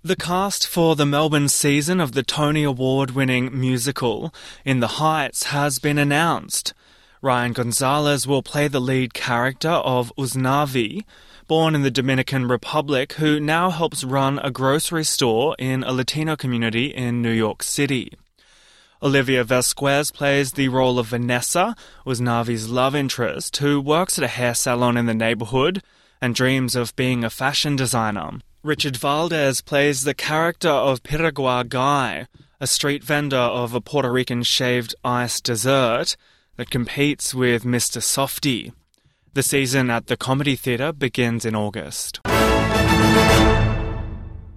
The cast for the Melbourne season of the Tony Award-winning musical In the Heights has been announced. Ryan Gonzalez will play the lead character of Uznavi, born in the Dominican Republic, who now helps run a grocery store in a Latino community in New York City. Olivia Vasquez plays the role of Vanessa, Uznavi's love interest, who works at a hair salon in the neighborhood and dreams of being a fashion designer. Richard Valdez plays the character of Piragua Guy, a street vendor of a Puerto Rican shaved ice dessert that competes with Mr. Softy. The season at the Comedy Theatre begins in August.